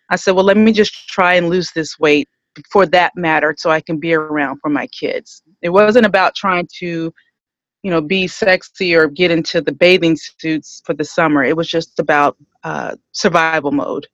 I said, well, let me just try and lose this weight for that matter so I can be around for my kids. It wasn't about trying to, be sexy or get into the bathing suits for the summer. It was just about survival mode.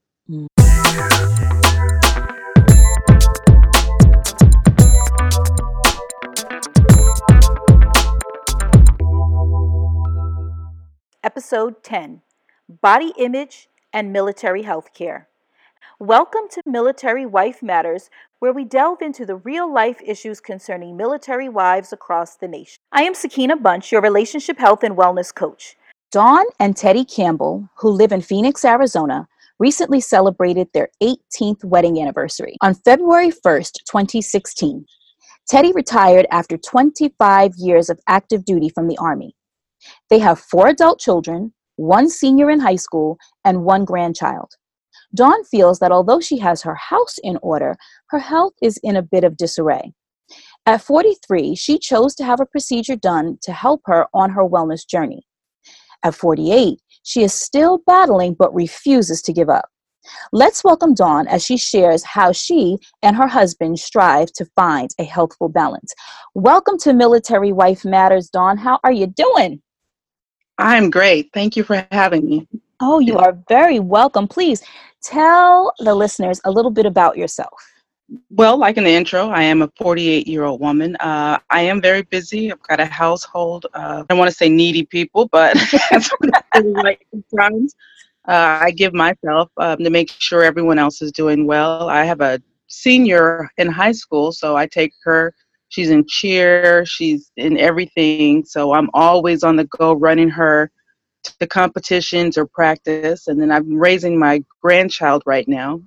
Episode 10, Body Image and Military Healthcare. Welcome to Military Wife Matters, where we delve into the real-life issues concerning military wives across the nation. I am Sakina Bunch, your relationship health and wellness coach. Dawn and Teddy Campbell, who live in Phoenix, Arizona, recently celebrated their 18th wedding anniversary. On February 1st, 2016, Teddy retired after 25 years of active duty from the Army. They have 4 adult children, 1 senior in high school, and 1 grandchild. Dawn feels that although she has her house in order, her health is in a bit of disarray. At 43, she chose to have a procedure done to help her on her wellness journey. At 48, she is still battling but refuses to give up. Let's welcome Dawn as she shares how she and her husband strive to find a healthful balance. Welcome to Military Wife Matters, Dawn. How are you doing? I'm great. Thank you for having me. Oh, you are very welcome. Please tell the listeners a little bit about yourself. Well, like in the intro, I am a 48-year-old woman. I am very busy. I've got a household. I don't want to say needy people, but that's what I feel like sometimes. I give myself to make sure everyone else is doing well. I have a senior in high school, so I take her. She's in cheer. She's in everything. So I'm always on the go running her to competitions or practice. And then I'm raising my grandchild right now.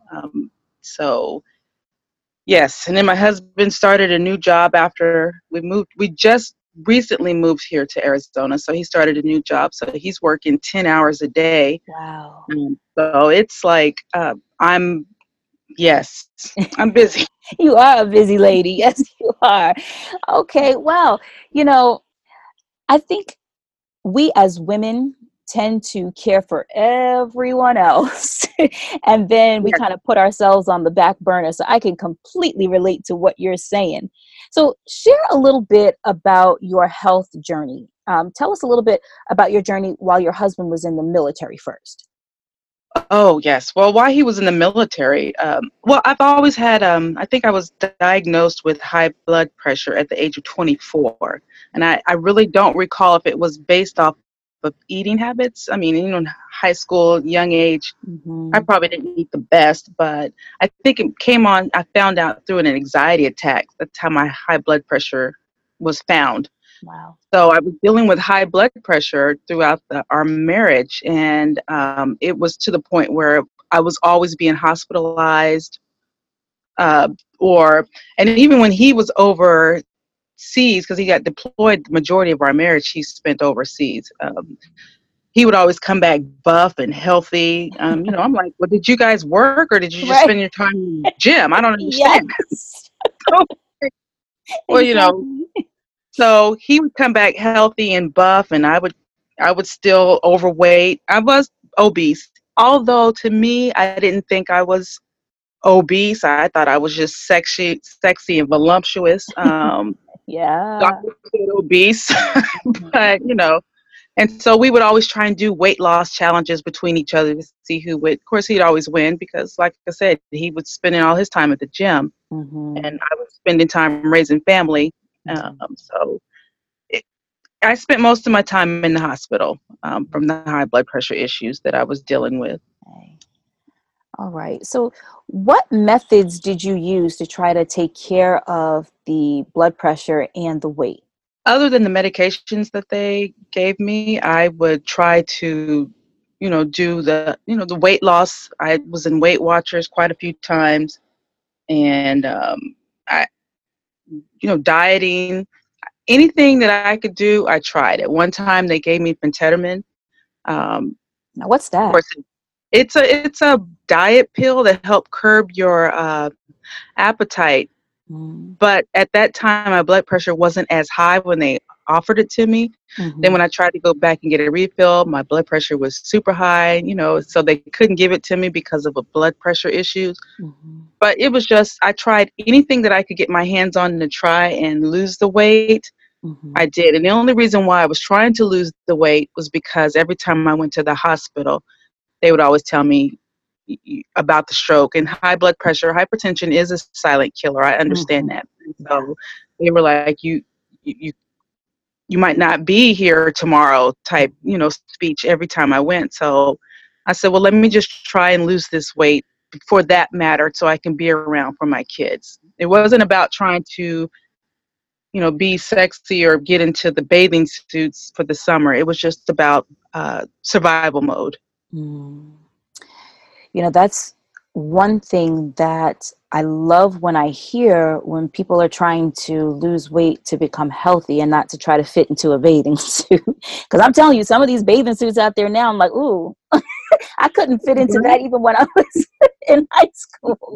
So yes, and then my husband started a new job after we moved. We just recently moved here to Arizona, so he started a new job. So he's working 10 hours a day. Wow. So it's like I'm busy. You are a busy lady. Yes, you are. Okay, well, I think we as women tend to care for everyone else and then we Yes. kind of put ourselves on the back burner. So I can completely relate to what you're saying. So share a little bit about your health journey. Tell us a little bit about your journey while your husband was in the military first. Oh, yes. Well, while he was in the military, I've always had, I think I was diagnosed with high blood pressure at the age of 24. And I really don't recall if it was based off of eating habits. I mean, in high school, young age, I probably didn't eat the best, but I think it came on, I found out through an anxiety attack. That's how my high blood pressure was found. Wow. So I was dealing with high blood pressure throughout our marriage, and it was to the point where I was always being hospitalized, and even when he was overseas, because he got deployed, the majority of our marriage he spent overseas. He would always come back buff and healthy. I'm like, well, did you guys work or did you just spend your time in the gym? I don't understand. Yes. Well, Exactly. so he would come back healthy and buff, and I would still overweight. I was obese, although to me, I didn't think I was obese. I thought I was just sexy and voluptuous. Yeah. Doctor said obese, but and so we would always try and do weight loss challenges between each other to see who would. Of course, he'd always win because, like I said, he was spending all his time at the gym, and I was spending time raising family. So I spent most of my time in the hospital from the high blood pressure issues that I was dealing with. Okay. All right. So what methods did you use to try to take care of the blood pressure and the weight? Other than the medications that they gave me, I would try to, do the weight loss. I was in Weight Watchers quite a few times, and I, dieting, anything that I could do, I tried. At one time, they gave me phentermine. Now, what's Of that? course, it's a diet pill that help curb your appetite. But at that time, my blood pressure wasn't as high when they offered it to me. Then when I tried to go back and get a refill, my blood pressure was super high, so they couldn't give it to me because of a blood pressure issues. But it was just, I tried anything that I could get my hands on to try and lose the weight. I did. And the only reason why I was trying to lose the weight was because every time I went to the hospital, they would always tell me about the stroke, and high blood pressure. Hypertension is a silent killer. I understand that. So they were like, you might not be here tomorrow type, speech every time I went. So I said, well, let me just try and lose this weight for that matter so I can be around for my kids. It wasn't about trying to, be sexy or get into the bathing suits for the summer. It was just about survival mode. That's one thing that I love when I hear when people are trying to lose weight to become healthy and not to try to fit into a bathing suit. Because I'm telling you, some of these bathing suits out there now, I'm like, ooh, I couldn't fit into that even when I was in high school,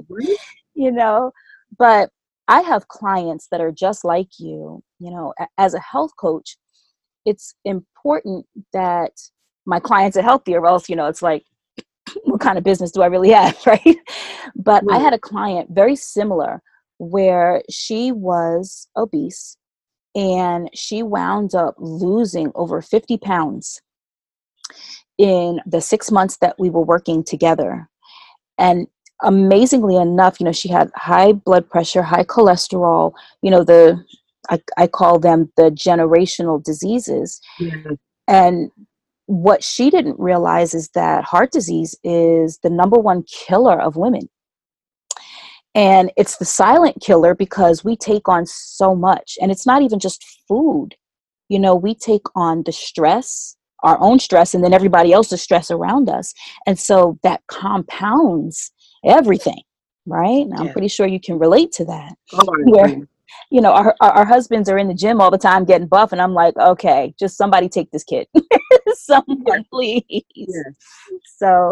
But I have clients that are just like you, as a health coach. It's important that my clients are healthy, or else, it's like, what kind of business do I really have, right? But I had a client very similar where she was obese and she wound up losing over 50 pounds in the 6 months that we were working together. And amazingly enough, she had high blood pressure, high cholesterol, I call them the generational diseases. And what she didn't realize is that heart disease is the number one killer of women. And it's the silent killer because we take on so much. And it's not even just food. We take on the stress, our own stress, and then everybody else's stress around us. And so that compounds everything, right? Now, I'm pretty sure you can relate to that. Where, our husbands are in the gym all the time getting buff, and I'm like, okay, just somebody take this kid. Someone, please. So,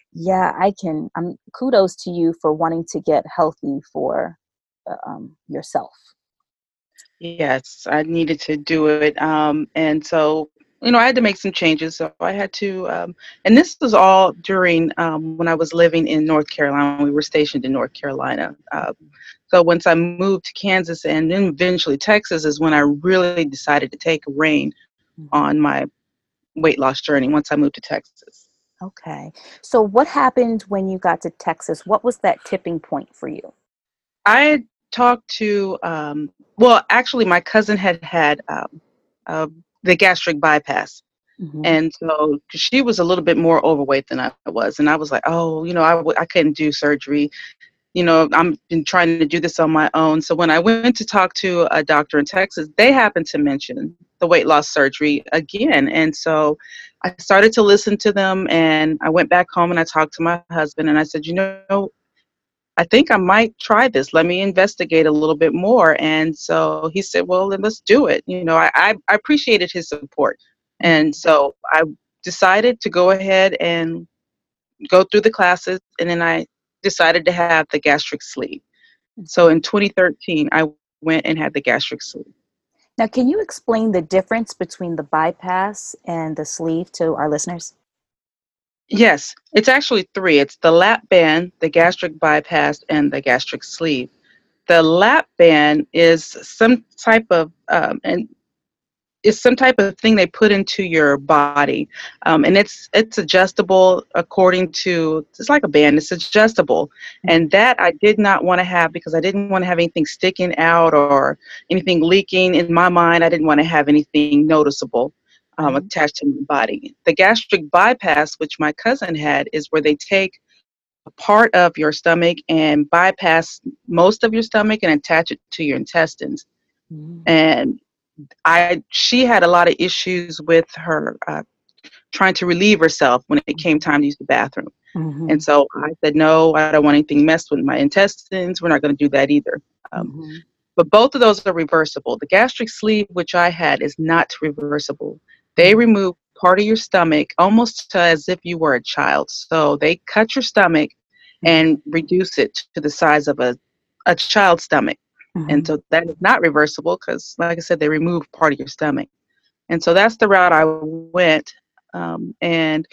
kudos to you for wanting to get healthy for yourself. Yes, I needed to do it. And so, I had to make some changes. So I had to, and this was all during when I was living in North Carolina. We were stationed in North Carolina. So once I moved to Kansas and then eventually Texas is when I really decided to take a rein on my weight loss journey once I moved to Texas. Okay. So what happened when you got to Texas? What was that tipping point for you? I talked to, actually my cousin had the gastric bypass. And so she was a little bit more overweight than I was. And I was like, oh, I couldn't do surgery. I've been trying to do this on my own. So when I went to talk to a doctor in Texas, they happened to mention the weight loss surgery again. And so I started to listen to them, and I went back home and I talked to my husband and I said, I think I might try this. Let me investigate a little bit more. And so he said, well, then let's do it. I appreciated his support. And so I decided to go ahead and go through the classes, and then I decided to have the gastric sleeve. So in 2013, I went and had the gastric sleeve. Now, can you explain the difference between the bypass and the sleeve to our listeners? Yes, it's actually three. It's the lap band, the gastric bypass, and the gastric sleeve. The lap band is some type of thing they put into your body, and it's adjustable according to, it's like a band. It's adjustable, and that I did not want to have because I didn't want to have anything sticking out or anything leaking. In my mind, I didn't want to have anything noticeable attached to my body. The gastric bypass, which my cousin had, is where they take a part of your stomach and bypass most of your stomach and attach it to your intestines. And she had a lot of issues with her trying to relieve herself when it came time to use the bathroom. And so I said, no, I don't want anything messed with my intestines. We're not going to do that either. But both of those are reversible. The gastric sleeve, which I had, is not reversible. They remove part of your stomach almost as if you were a child. So they cut your stomach and reduce it to the size of a child's stomach. And so that is not reversible because, like I said, they remove part of your stomach. And so that's the route I went. And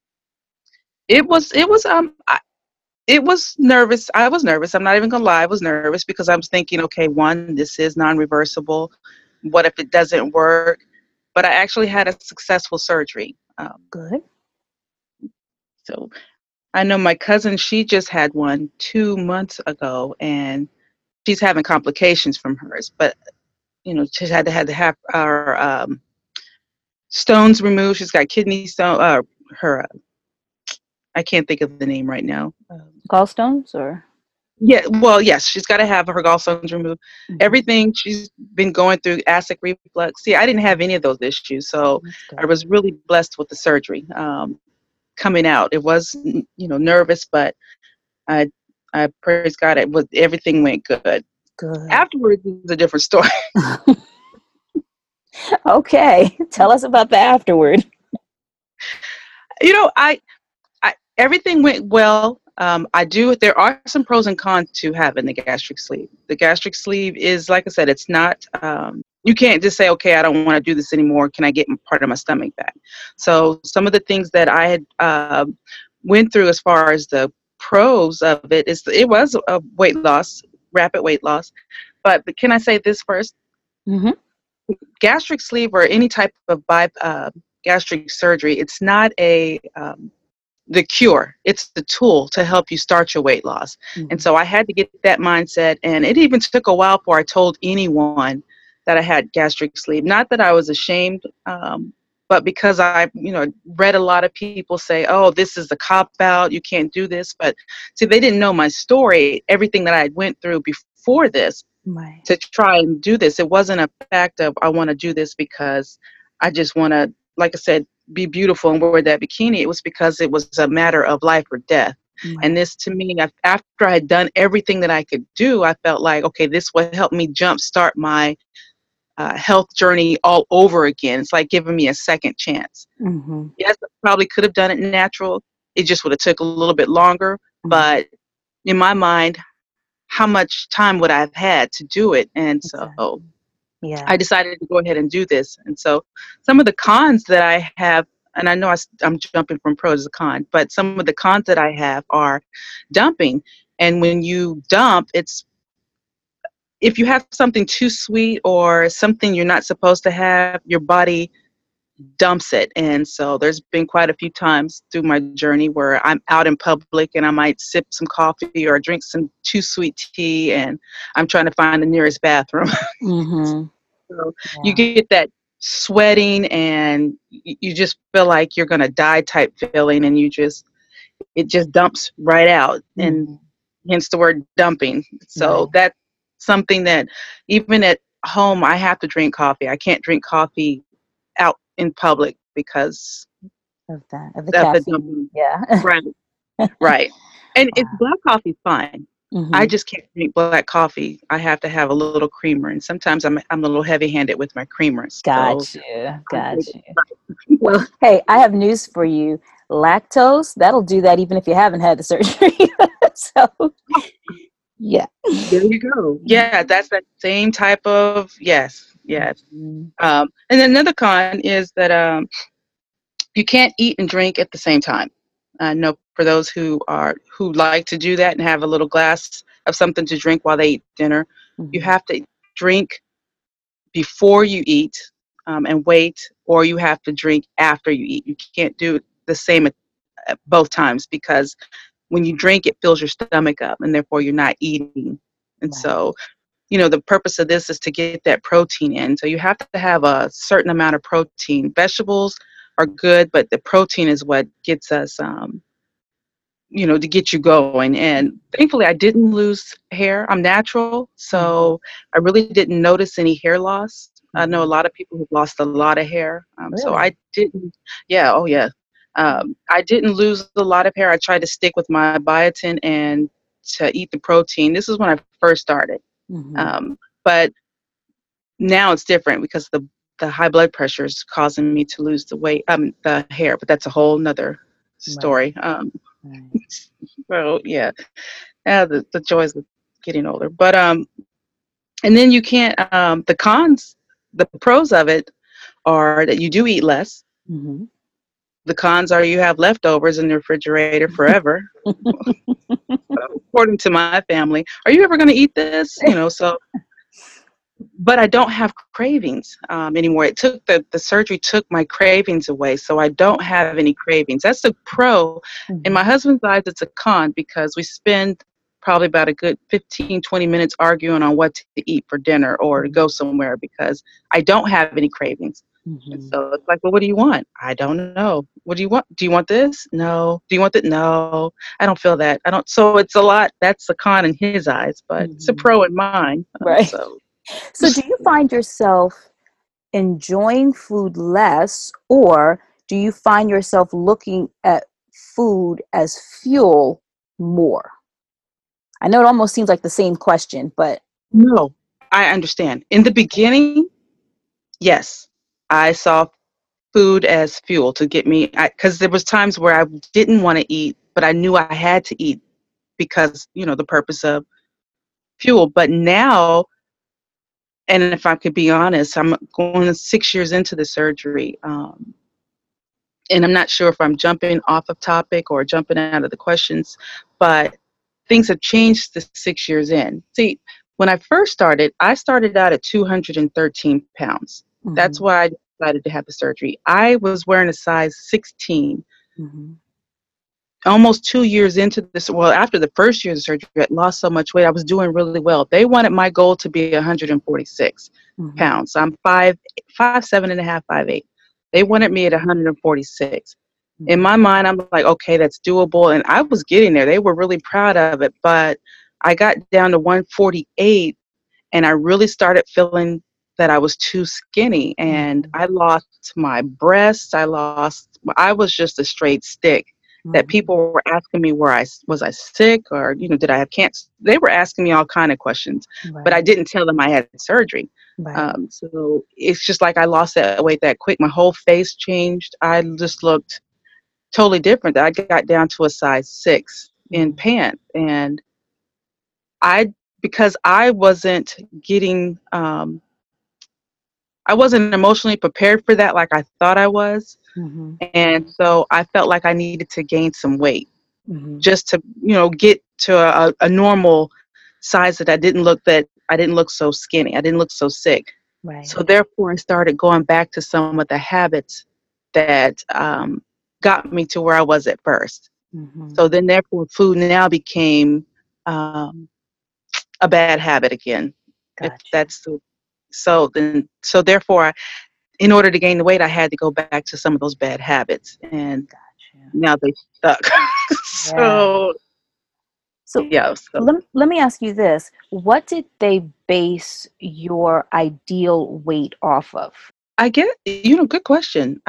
it was nervous. I was nervous. I'm not even gonna lie. I was nervous because I was thinking, okay, one, this is non-reversible. What if it doesn't work? But I actually had a successful surgery. Good. So I know my cousin, she just had one 2 months ago, and she's having complications from hers. But she had to have our stones removed. She's got kidney stone. Her I can't think of the name right now. Gallstones or? Yeah, well, yes, she's got to have her gallstones removed. Everything she's been going through, acid reflux. See, I didn't have any of those issues, so I was really blessed with the surgery coming out. It was, nervous, but I praise God, everything went good. Good. Afterwards, it was a different story. Okay, tell us about the afterward. Everything went well. There are some pros and cons to having the gastric sleeve. The gastric sleeve is, like I said, it's not, you can't just say, okay, I don't want to do this anymore. Can I get part of my stomach back? So some of the things that I had went through as far as the pros of it was a weight loss, rapid weight loss. But can I say this first? Mm-hmm. Gastric sleeve or any type of gastric surgery, it's not the cure. It's the tool to help you start your weight loss. And so I had to get that mindset. And it even took a while before I told anyone that I had gastric sleeve. Not that I was ashamed, but because I, read a lot of people say, oh, this is a cop-out, you can't do this. But see, they didn't know my story, everything that I went through before this to try and do this. It wasn't a fact of I want to do this because I just want to, like I said, be beautiful and wear that bikini. It was because it was a matter of life or death. And this, to me, after I had done everything that I could do, I felt like, okay, this would help me jumpstart my health journey all over again. It's like giving me a second chance. Yes, I probably could have done it natural. It just would have took a little bit longer. But in my mind, how much time would I have had to do it? And so I decided to go ahead and do this. And so some of the cons that I have, and I know I'm jumping from pros to con, but some of the cons that I have are dumping. And when you dump, if you have something too sweet or something you're not supposed to have, your body dumps it. And so there's been quite a few times through my journey where I'm out in public and I might sip some coffee or drink some too sweet tea, and I'm trying to find the nearest bathroom. So you get that sweating and you just feel like you're going to die type feeling, and it just dumps right out, and hence the word dumping. So that's something that even at home, I have to drink coffee. I can't drink coffee out in public because of the caffeine. Dumping. Yeah. Right. And it's black coffee fine. I just can't drink black coffee. I have to have a little creamer, and sometimes I'm a little heavy-handed with my creamers. Got you. Well, hey, I have news for you. Lactose, that'll do that even if you haven't had the surgery. So, yeah. There you go. Yeah, that's that same type of, yes. And another con is that you can't eat and drink at the same time. I know for those who like to do that and have a little glass of something to drink while they eat dinner, you have to drink before you eat and wait, or you have to drink after you eat. You can't do the same at both times, because when you drink, it fills your stomach up, and therefore you're not eating. And so, the purpose of this is to get that protein in. So you have to have a certain amount of protein. Vegetables are good, but the protein is what gets us, to get you going. And thankfully, I didn't lose hair. I'm natural, so I really didn't notice any hair loss. I know a lot of people who've lost a lot of hair. Really? So I didn't. Yeah. Oh, yeah. I didn't lose a lot of hair. I tried to stick with my biotin and to eat the protein. This is when I first started. But now it's different because the high blood pressure is causing me to lose the hair. But that's a whole nother story. So yeah, the joys of getting older. But And then you can't, the cons, the pros of it are that you do eat less. Mm-hmm. The cons are you have leftovers in the refrigerator forever, according to my family. Are you ever going to eat this? So, but I don't have cravings anymore. It took the surgery took my cravings away, so I don't have any cravings. That's a pro. In my husband's eyes, it's a con because we spend probably about a good 15, 20 minutes arguing on what to eat for dinner or to go somewhere because I don't have any cravings. And Mm-hmm. so it's like, well, what do you want? I don't know. What do you want? Do you want this? No. Do you want that? No. I don't feel that. I don't. So it's a lot. That's a con in his eyes, but it's a Mm-hmm. pro in mine. Right. So do you find yourself enjoying food less, or do you find yourself looking at food as fuel more? I know it almost seems like the same question, but No, I understand. In the beginning, yes, I saw food as fuel to get me, because there was times where I didn't want to eat, but I knew I had to eat because, the purpose of fuel. But now, and if I could be honest, I'm going 6 years into the surgery, and I'm not sure if I'm jumping off of topic or jumping out of the questions, but things have changed the 6 years in. See, when I started out at 213 pounds. That's mm-hmm. why I decided to have the surgery. I was wearing a size 16. Mm-hmm. Almost 2 years into this, well, after the first year of the surgery, I lost so much weight. I was doing really well. They wanted my goal to be 146 Mm-hmm. pounds. I'm 5'7.5", 5'8". They wanted me at 146. In Mm-hmm. my mind, I'm like, okay, that's doable. And I was getting there. They were really proud of it. But I got down to 148 and I really started feeling that I was too skinny. And I lost my breasts. I was just a straight stick. That people were asking me was I sick or, did I have cancer? They were asking me all kind of questions, but I Right. didn't tell them I had surgery. Right. So it's just like I lost that weight that quick. My whole face changed. I just looked totally different. I got down to a size 6 in pants, and because I wasn't getting, I wasn't emotionally prepared for that like I thought I was, Mm-hmm. and so I felt like I needed to gain some weight Mm-hmm. just to get to a normal size that I didn't look so skinny. I didn't look so sick. Right. So therefore, I started going back to some of the habits that got me to where I was at first. Mm-hmm. So then, therefore, food now became a bad habit again. If Gotcha. that's so therefore, in order to gain the weight, I had to go back to some of those bad habits, and Gotcha. now they stuck. Yeah. So So yeah, so let me ask you this. What did they base your ideal weight off of? I get good question.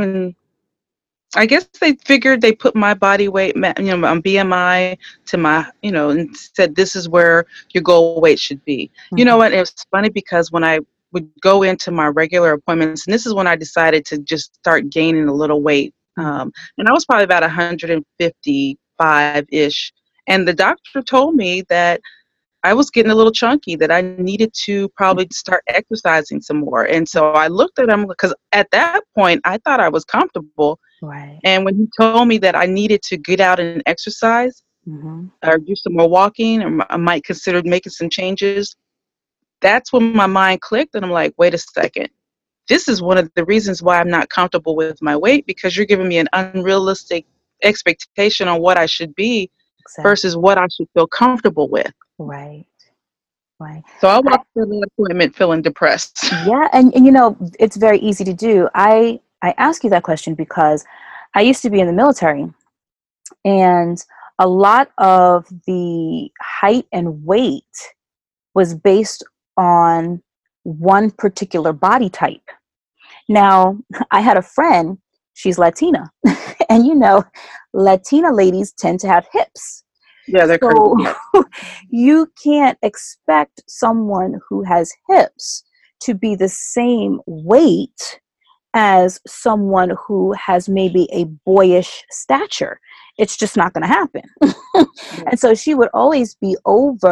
I guess they figured they put my body weight, on BMI to my, and said this is where your goal weight should be. You know Mm-hmm. what? It was funny because when I would go into my regular appointments, and this is when I decided to just start gaining a little weight. Mm-hmm. And I was probably about 155-ish. And the doctor told me that I was getting a little chunky, that I needed to probably start exercising some more. And so I looked at him because at that point I thought I was comfortable. Right. And when he told me that I needed to get out and exercise Mm-hmm. or do some more walking, or I might consider making some changes, that's when my mind clicked. And I'm like, wait a second. This is one of the reasons why I'm not comfortable with my weight, because you're giving me an unrealistic expectation on what I should be Exactly. versus what I should feel comfortable with. Right. Right. So I walked through the appointment feeling depressed. Yeah, and it's very easy to do. I ask you that question because I used to be in the military, and a lot of the height and weight was based on one particular body type. Now, I had a friend, she's Latina, and Latina ladies tend to have hips. Yeah, they're So crazy. you can't expect someone who has hips to be the same weight as someone who has maybe a boyish stature. It's just not going to happen. And so she would always be over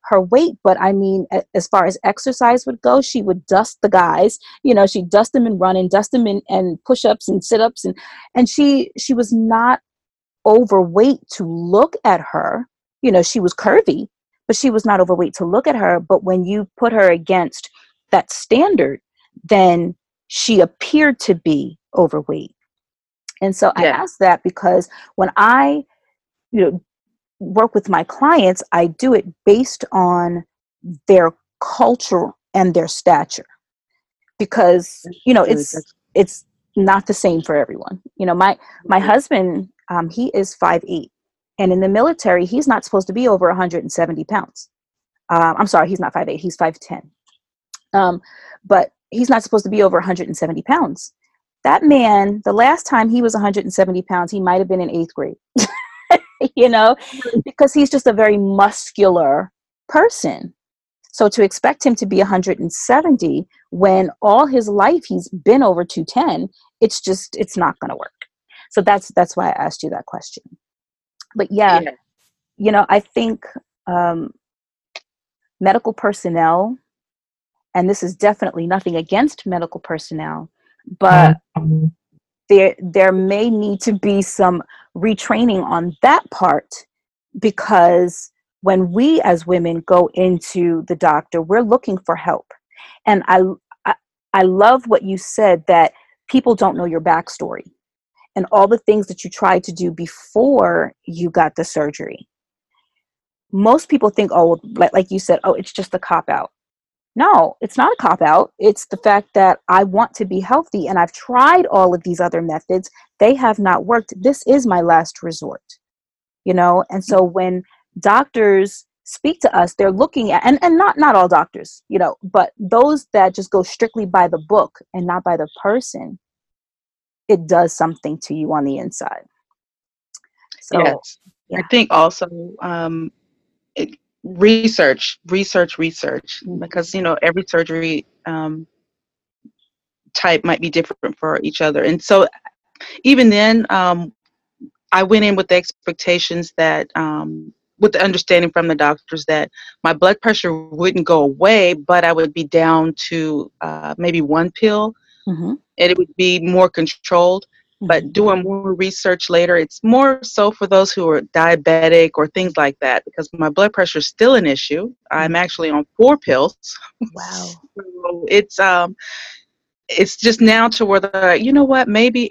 her weight, but I mean, as far as exercise would go, she would dust the guys. She'd dust them in running, dust them in and push-ups and sit-ups, and she was not overweight to look at her. She was curvy, but she was not overweight to look at her. But when you put her against that standard, then she appeared to be overweight. And so I ask that because when I, work with my clients, I do it based on their culture and their stature, because, it's not the same for everyone. My husband, he is 5'8", and in the military, he's not supposed to be over 170 pounds. I'm sorry, he's not 5'8", he's 5'10". But he's not supposed to be over 170 pounds. That man, the last time he was 170 pounds, he might have been in 8th grade, because he's just a very muscular person. So to expect him to be 170 when all his life he's been over 210, it's not going to work. So that's why I asked you that question. But I think medical personnel, and this is definitely nothing against medical personnel, but there may need to be some retraining on that part, because when we as women go into the doctor, we're looking for help. And I love what you said, that people don't know your backstory and all the things that you tried to do before you got the surgery. Most people think, oh, like you said, oh, it's just a cop-out. No, it's not a cop-out. It's the fact that I want to be healthy, and I've tried all of these other methods. They have not worked. This is my last resort, And so when doctors speak to us, they're looking at, and not all doctors, but those that just go strictly by the book and not by the person, it does something to you on the inside. So, yes. I think also research, because every surgery type might be different for each other, and so even then, I went in with the expectations that, with the understanding from the doctors that my blood pressure wouldn't go away, but I would be down to maybe one pill, and it would be more controlled. But doing more research later, it's more so for those who are diabetic or things like that, because my blood pressure is still an issue. I'm actually on 4 pills. Wow. So it's just now to where maybe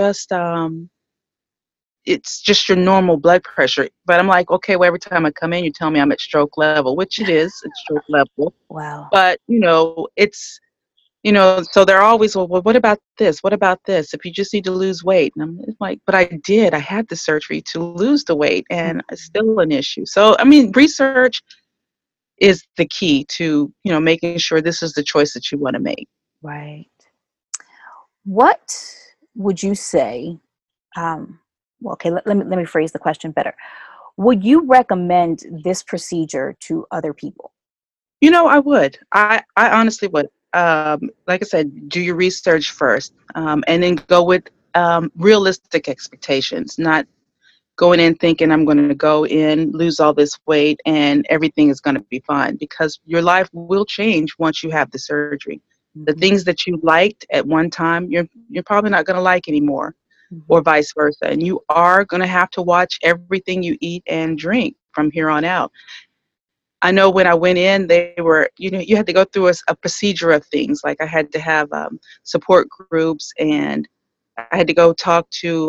it's just your normal blood pressure. But I'm like, okay, well, every time I come in, you tell me I'm at stroke level, which it's stroke level. Wow. But, it's, so they're always, well, what about this? What about this? If you just need to lose weight. And I'm like, but I had the surgery to lose the weight, and it's still an issue. So, research is the key to, making sure this is the choice that you want to make. Right. What would you say, okay, let me phrase the question better. Would you recommend this procedure to other people? I would. I honestly would. Like I said, do your research first, and then go with realistic expectations, not going in thinking I'm going to go in, lose all this weight, and everything is going to be fine, because your life will change once you have the surgery. The things that you liked at one time, you're probably not going to like anymore, or vice versa. And you are going to have to watch everything you eat and drink from here on out. I know when I went in, they were, you had to go through a procedure of things. Like I had to have support groups, and I had to go talk to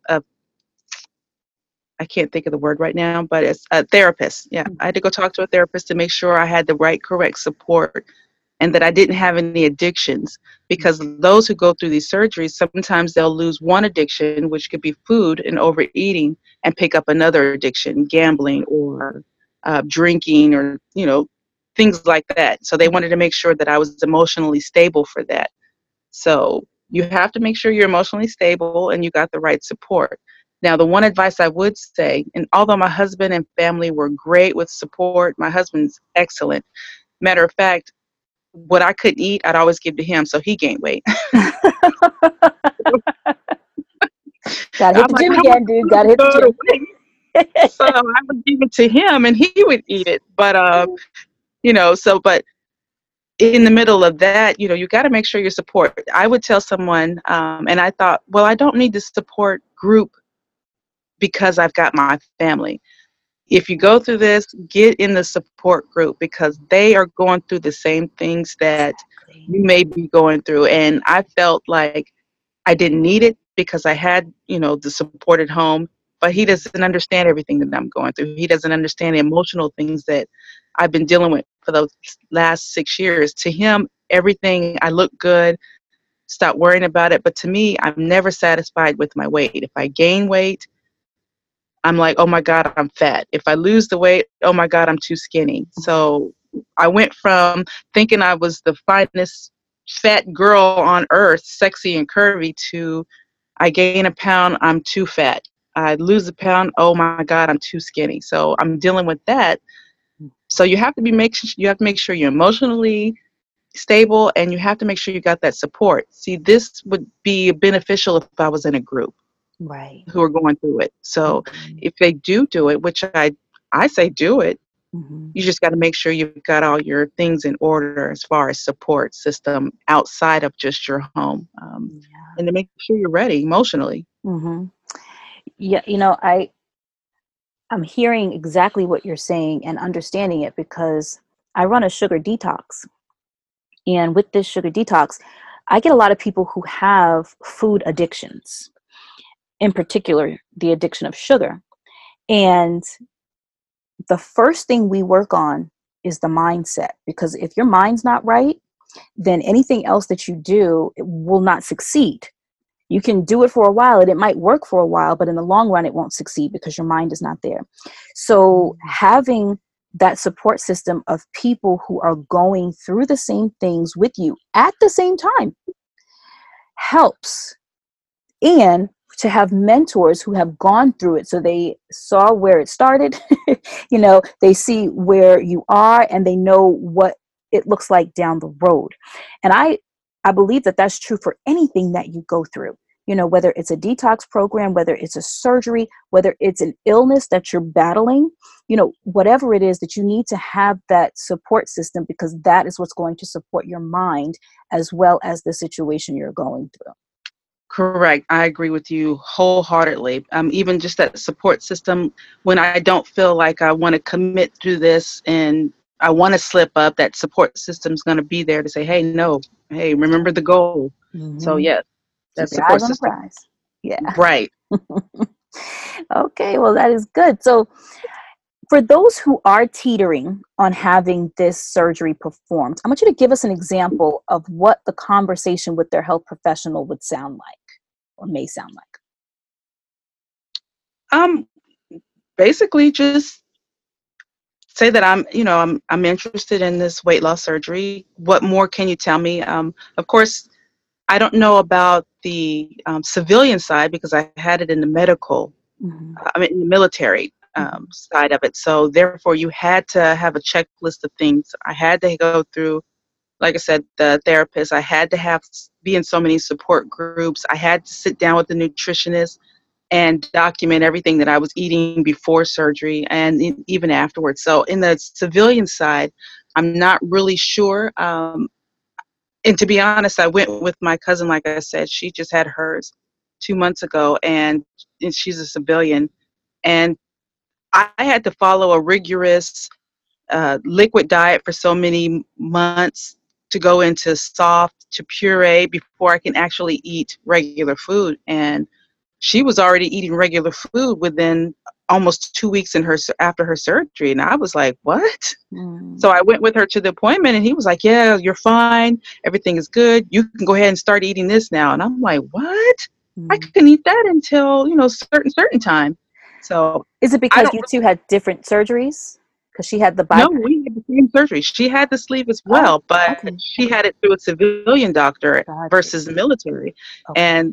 I can't think of the word right now, but it's a therapist. Yeah, I had to go talk to a therapist to make sure I had the correct support, and that I didn't have any addictions. Because those who go through these surgeries, sometimes they'll lose one addiction, which could be food and overeating, and pick up another addiction, gambling or drinking, or things like that. So they wanted to make sure that I was emotionally stable for that. So you have to make sure you're emotionally stable and you got the right support. Now, the one advice I would say, and although my husband and family were great with support, my husband's excellent. Matter of fact, what I couldn't eat, I'd always give to him, so he gained weight. Gotta hit the gym again, dude. Gotta hit the gym. So I would give it to him and he would eat it. But, but in the middle of that, you got to make sure you support. I would tell someone, and I thought, well, I don't need the support group because I've got my family. If you go through this, get in the support group because they are going through the same things that you may be going through. And I felt like I didn't need it because I had, the support at home, but he doesn't understand everything that I'm going through. He doesn't understand the emotional things that I've been dealing with for those last 6 years. To him, everything, I look good, stop worrying about it. But to me, I'm never satisfied with my weight. If I gain weight, I'm like, oh my God, I'm fat. If I lose the weight, oh my God, I'm too skinny. So I went from thinking I was the finest fat girl on earth, sexy and curvy, to I gain a pound, I'm too fat. I lose a pound, oh my God, I'm too skinny. So I'm dealing with that. So you have to make sure you're emotionally stable, and you have to make sure you got that support. See, this would be beneficial if I was in a group Right. who are going through it. So if they do it, which I say do it, you just got to make sure you've got all your things in order as far as support system outside of just your home, and to make sure you're ready emotionally. Yeah, I'm hearing exactly what you're saying and understanding it because I run a sugar detox. And with this sugar detox, I get a lot of people who have food addictions, in particular, the addiction of sugar. And the first thing we work on is the mindset, because if your mind's not right, then anything else that you do will not succeed. You can do it for a while and it might work for a while, but in the long run, it won't succeed because your mind is not there. So having that support system of people who are going through the same things with you at the same time helps. And to have mentors who have gone through it, so they saw where it started, they see where you are and they know what it looks like down the road. And I believe that that's true for anything that you go through, whether it's a detox program, whether it's a surgery, whether it's an illness that you're battling, whatever it is, that you need to have that support system, because that is what's going to support your mind as well as the situation you're going through. Correct. I agree with you wholeheartedly. Even just that support system, when I don't feel like I want to commit to this and I want to slip up, that support system's going to be there to say, hey, no, hey, remember the goal. So, yes, that Keep your eyes support on the system. prize. Yeah. Right. Okay, well, that is good. So for those who are teetering on having this surgery performed, I want you to give us an example of what the conversation with their health professional would sound like or may sound like. Basically just say that I'm interested in this weight loss surgery. What more can you tell me? Of course, I don't know about the civilian side because I had it in the medical, in the military side of it. So therefore, you had to have a checklist of things. I had to go through, like I said, the therapist. I had to be in so many support groups. I had to sit down with the nutritionist and document everything that I was eating before surgery and even afterwards. So in the civilian side, I'm not really sure. And to be honest, I went with my cousin, like I said. She just had hers 2 months ago, and she's a civilian. And I had to follow a rigorous liquid diet for so many months to go into soft to puree before I can actually eat regular food. And she was already eating regular food within almost 2 weeks after her surgery. And I was like, what? So I went with her to the appointment and he was like, yeah, you're fine. Everything is good. You can go ahead and start eating this now. And I'm like, what? I couldn't eat that until, certain time. So is it because you two had different surgeries? Because she had the bypass? No, we had the same surgery. She had the sleeve as well, but she had it through a civilian doctor versus the military. Okay. And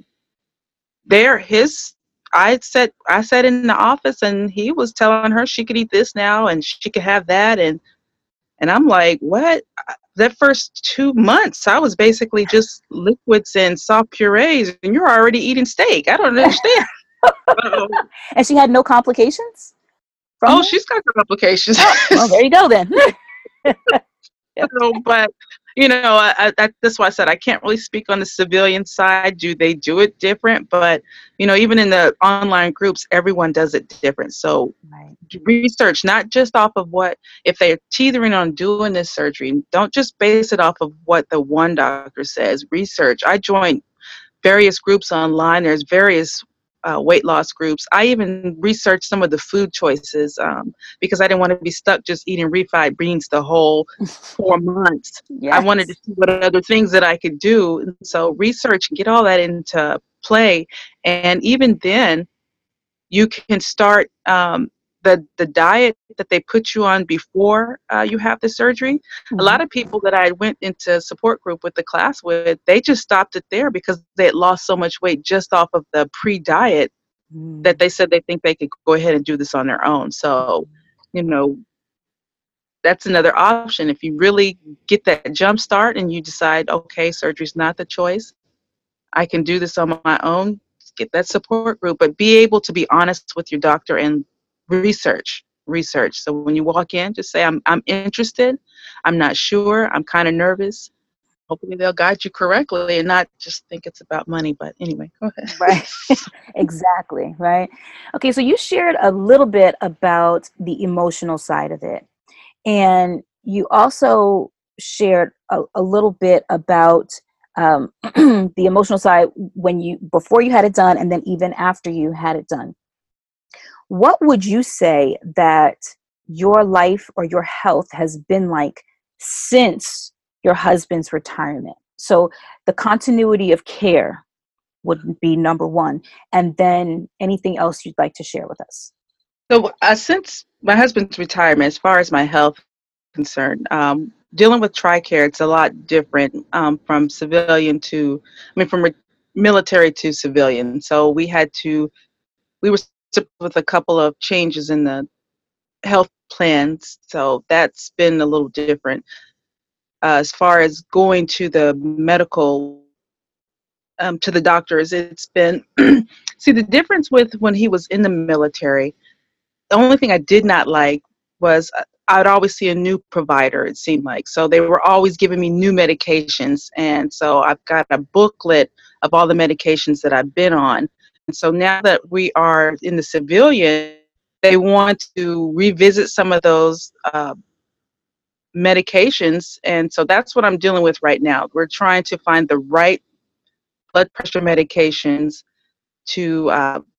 I sat in the office and he was telling her she could eat this now and she could have that, and I'm like, what? That first 2 months I was basically just liquids and soft purees and you're already eating steak. I don't understand. Uh-oh. And she had no complications from Oh, that? she's got complications. Oh, well, there you go then. Yep. So, but that's why I said I can't really speak on the civilian side. Do they do it different? But even in the online groups, everyone does it different. So Right. research, not just off of what, if they're teetering on doing this surgery, don't just base it off of what the one doctor says. Research. I joined various groups online. There's various weight loss groups. I even researched some of the food choices because I didn't want to be stuck just eating refried beans the whole 4 months. I wanted to Yes. see what other things that I could do. And so research and get all that into play. And even then, you can start the diet that they put you on before you have the surgery. A lot of people that I went into support group with the class with, they just stopped it there because they had lost so much weight just off of the pre-diet that Mm. they said they think they could go ahead and do this on their own. So, you know, that's another option. If you really get that jump start and you decide, okay, surgery's not the choice, I can do this on my own, get that support group, but be able to be honest with your doctor and research. So when you walk in, just say, I'm interested, I'm not sure, I'm kind of nervous. Hopefully they'll guide you correctly and not just think it's about money. But anyway, go ahead. Right. Exactly. Right. Okay. So you shared a little bit about the emotional side of it. And you also shared a little bit about the emotional side before you had it done, and then even after you had it done. What would you say that your life or your health has been like since your husband's retirement? So the continuity of care would be number one, and then anything else you'd like to share with us. So since my husband's retirement, as far as my health is concerned, dealing with TRICARE, it's a lot different from civilian to, I mean, from military to civilian. So we were stuck with a couple of changes in the health plans. So that's been a little different. As far as going to the medical, to the doctors, it's been, see, the difference with when he was in the military, the only thing I did not like was I'd always see a new provider, it seemed like. So they were always giving me new medications. And so I've got a booklet of all the medications that I've been on. And so now that we are in the civilian, they want to revisit some of those medications. And so that's what I'm dealing with right now. We're trying to find the right blood pressure medications to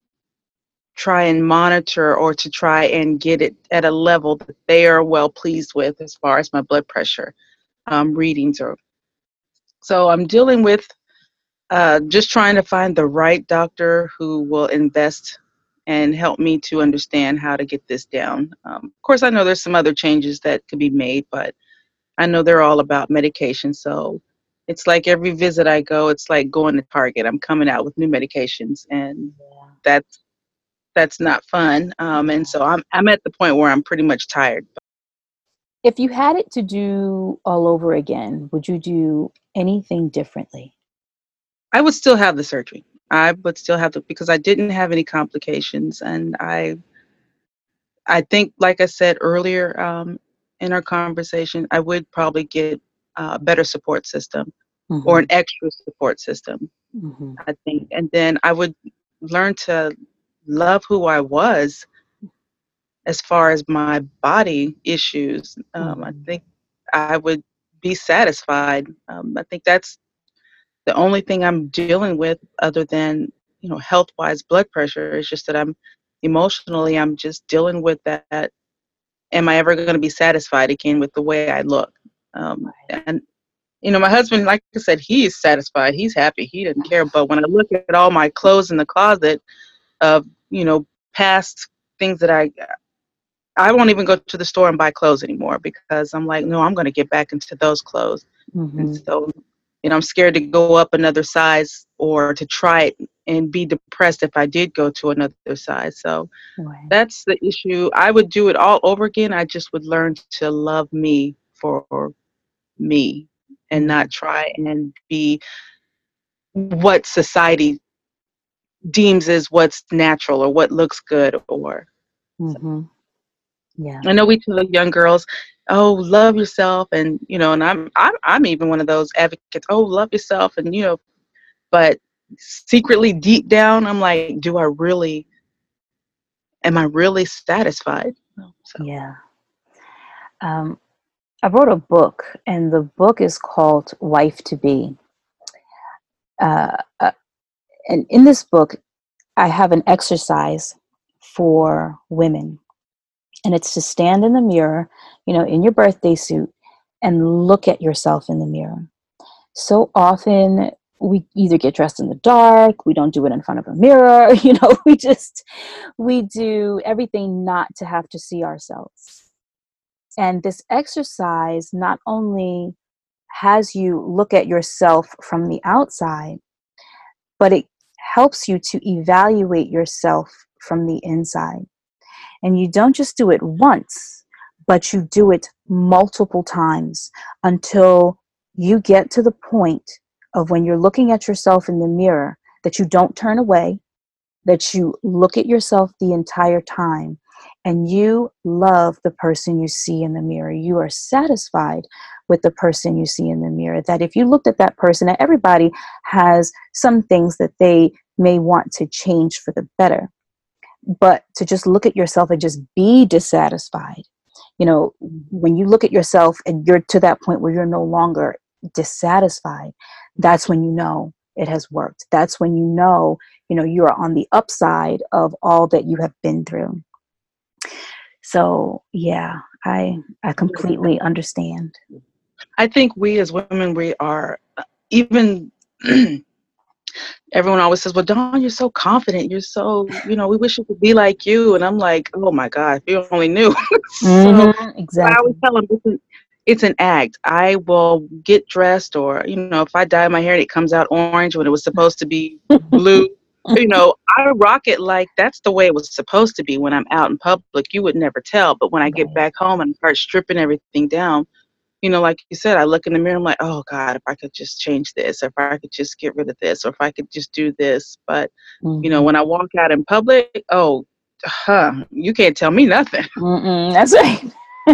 try and monitor or to try and get it at a level that they are well pleased with as far as my blood pressure readings are. So I'm dealing with just trying to find the right doctor who will invest and help me to understand how to get this down. Of course, I know there's some other changes that could be made, but I know they're all about medication. So it's like every visit I go, it's like going to Target. I'm coming out with new medications, and that's that's not fun. And so I'm at the point where I'm pretty much tired. If you had it to do all over again, would you do anything differently? I would still have the surgery. I would still have because I didn't have any complications, and I think, like I said earlier in our conversation, I would probably get a better support system or Mm-hmm. an extra support system. Mm-hmm. I think, and then I would learn to love who I was as far as my body issues. I Mm-hmm. think I would be satisfied. I think that's the only thing I'm dealing with other than, health-wise blood pressure. Is just that I'm just dealing with that. Am I ever going to be satisfied again with the way I look? And my husband, like I said, he is satisfied. He's happy. He doesn't care. But when I look at all my clothes in the closet of, past things that I won't even go to the store and buy clothes anymore because I'm like, no, I'm going to get back into those clothes. And Mm-hmm. so, I'm scared to go up another size or to try it and be depressed if I did go to another size. So Right. that's the issue. I would do it all over again. I just would learn to love me for me and Mm-hmm. not try and be what society deems as what's natural or what looks good. Or Mm-hmm. Yeah. I know we tell young girls, "Oh, love yourself," and and I'm even one of those advocates. Oh, love yourself, and but secretly deep down, I'm like, am I really satisfied? So Yeah. Um, I wrote a book, and the book is called Wife to Be. Uh, uh, and in this book, I have an exercise for women, and it's to stand in the mirror, in your birthday suit, and look at yourself in the mirror. So often we either get dressed in the dark, we don't do it in front of a mirror, we do everything not to have to see ourselves. And this exercise not only has you look at yourself from the outside, but it helps you to evaluate yourself from the inside. And you don't just do it once, but you do it multiple times until you get to the point of when you're looking at yourself in the mirror that you don't turn away, that you look at yourself the entire time, and you love the person you see in the mirror. You are satisfied with the person you see in the mirror. That if you looked at that person, and everybody has some things that they may want to change for the better, but to just look at yourself and just be dissatisfied. When you look at yourself and you're to that point where you're no longer dissatisfied, that's when you know it has worked. That's when you are on the upside of all that you have been through. So yeah, I completely understand. I think we as women, we are even. Everyone always says, "Well, Dawn, you're so confident. You're so, we wish we could be like you." And I'm like, "Oh my God, if you only knew." So I Exactly. always tell them it's an act. I will get dressed, or if I dye my hair and it comes out orange when it was supposed to be blue, I rock it like that's the way it was supposed to be. When I'm out in public, you would never tell. But when I get Right. back home and start stripping everything down, like you said, I look in the mirror, I'm like, oh God, if I could just change this, or if I could just get rid of this, or if I could just do this. But, Mm-hmm. when I walk out in public, you can't tell me nothing. That's right.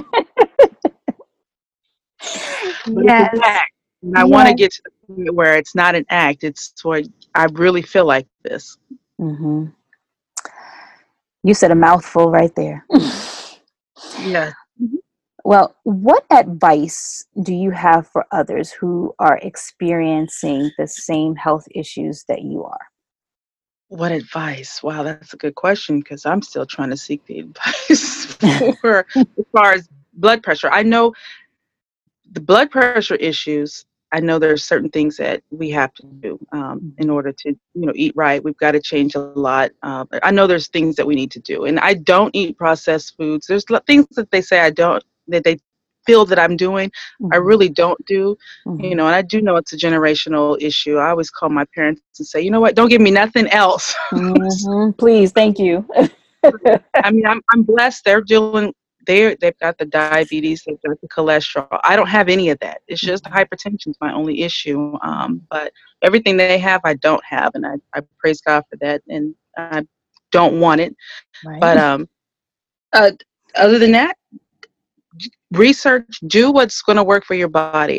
But it's an Yes. act. And I want to Yes. get to the point where it's not an act. It's where I really feel like this. Mm-hmm. You said a mouthful right there. Yeah. Mhm. Well, what advice do you have for others who are experiencing the same health issues that you are? What advice? Wow, that's a good question because I'm still trying to seek the advice for as far as blood pressure. I know the blood pressure issues, I know there's certain things that we have to do in order to, eat right. We've got to change a lot. I know there's things that we need to do, and I don't eat processed foods. There's things that they say I don't, that they feel that I'm doing. I Mm-hmm. really don't do. Mm-hmm. And I do know it's a generational issue. I always call my parents and say, you know what, don't give me nothing else. Mm-hmm. Please, thank you. I mean, I'm blessed. They've got the diabetes, they've got the cholesterol. I don't have any of that. It's just hypertension is my only issue. But everything they have, I don't have, and I praise God for that. And I don't want it. Right. But uh, other than that, research, do what's going to work for your body.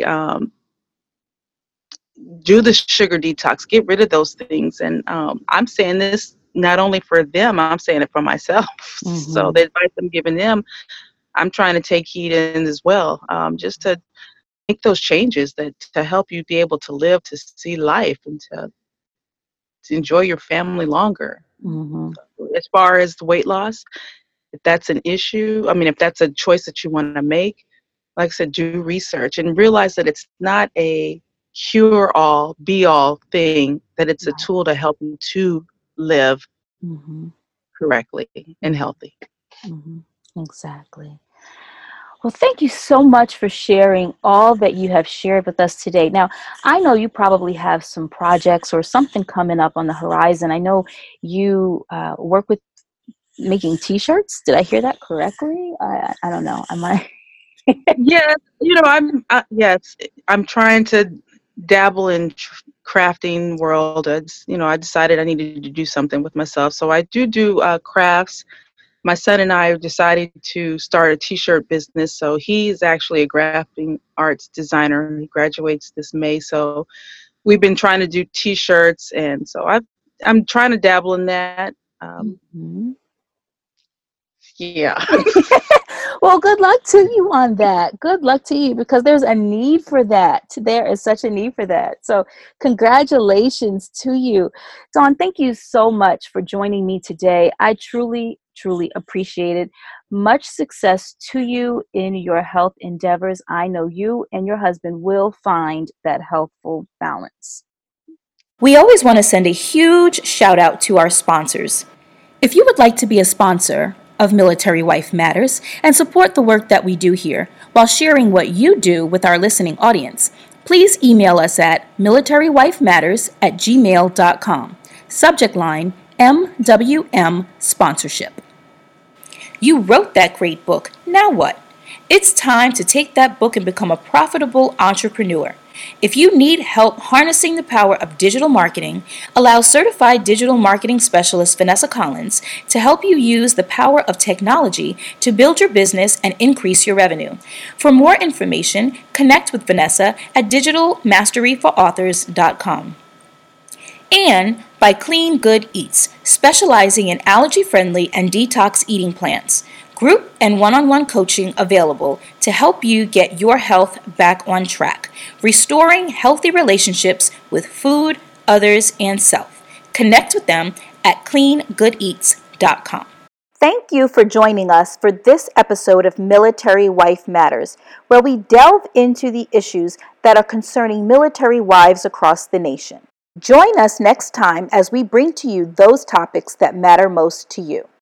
Do the sugar detox, get rid of those things. And I'm saying this not only for them, I'm saying it for myself. So Mm-hmm. the advice I'm giving them, I'm trying to take heed in as well, just to make those changes that to help you be able to live, to see life, and to enjoy your family longer. Mm-hmm. As far as the weight loss, if that's an issue, I mean, if that's a choice that you want to make, like I said, do research and realize that it's not a cure all, be all thing, that it's a Right. tool to help you to live Mm-hmm. correctly and healthy. Mm-hmm. Exactly. Well, thank you so much for sharing all that you have shared with us today. Now, I know you probably have some projects or something coming up on the horizon. I know you work with making T-shirts. Did I hear that correctly? I don't know. Am I? Yes, I'm yes, I'm trying to dabble in crafting world. I decided I needed to do something with myself. So I do crafts. My son and I decided to start a t-shirt business. So he's actually a graphic arts designer. He graduates this May. So we've been trying to do t-shirts, and so I'm trying to dabble in that. Mm-hmm. Yeah. Well, good luck to you on that. Good luck to you, because there's a need for that. There is such a need for that. So congratulations to you. Dawn, thank you so much for joining me today. I truly, truly appreciate it. Much success to you in your health endeavors. I know you and your husband will find that healthful balance. We always want to send a huge shout out to our sponsors. If you would like to be a sponsor of Military Wife Matters and support the work that we do here while sharing what you do with our listening audience, please email us at militarywifematters@gmail.com. Subject line MWM Sponsorship. You wrote that great book. Now what? It's time to take that book and become a profitable entrepreneur. If you need help harnessing the power of digital marketing, allow certified digital marketing specialist Vanessa Collins to help you use the power of technology to build your business and increase your revenue. For more information, connect with Vanessa at digitalmasteryforauthors.com. And by Clean Good Eats, specializing in allergy-friendly and detox eating plans. Group and one-on-one coaching available to help you get your health back on track, restoring healthy relationships with food, others, and self. Connect with them at cleangoodeats.com. Thank you for joining us for this episode of Military Wife Matters, where we delve into the issues that are concerning military wives across the nation. Join us next time as we bring to you those topics that matter most to you.